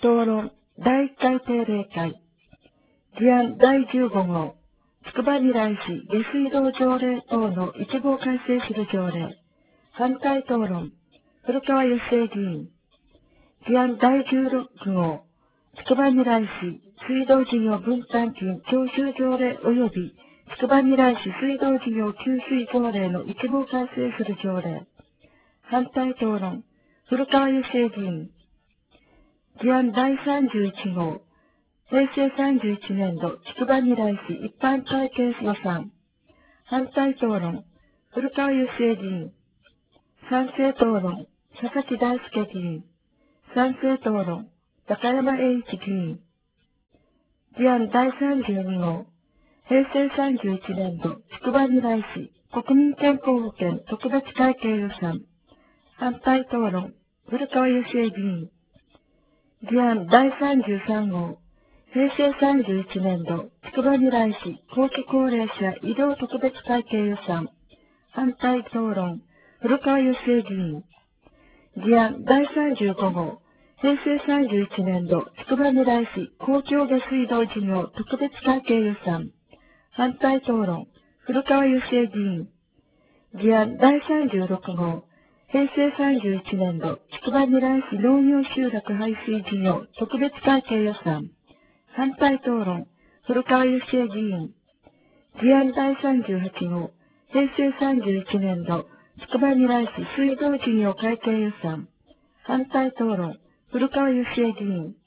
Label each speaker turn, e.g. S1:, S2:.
S1: 討論第1回定例会。議案第15号。つくばみらい市下水道条例等の一部を改正する条例。反対討論。古川義恵議員。議案第16号。つくばみらい市水道事業分担金徴収条例及びつくばみらい市水道事業給水条例の一部を改正する条例。反対討論。古川義恵議員。議案第31号。平成31年度つくばみらい市一般会計予算。反対討論。古川義恵議員。賛成討論。佐々木大輔議員。賛成討論。高山栄一議員。議案第32号。平成31年度つくばみらい市国民健康保険特別会計予算。反対討論。古川義恵議員。議案第33号。平成31年度つくばみらい市後期高齢者医療特別会計予算。反対討論。古川義恵議員。議案第35号。平成31年度つくばみらい市公共下水道事業特別会計予算。反対討論。古川義恵議員。議案第36号。平成31年度つくばみらい市農業集落排水事業特別会計予算。反対討論。古川義恵議員。議案第38号。平成31年度つくばみらい市水道事業会計予算。反対討論。古川義恵議員。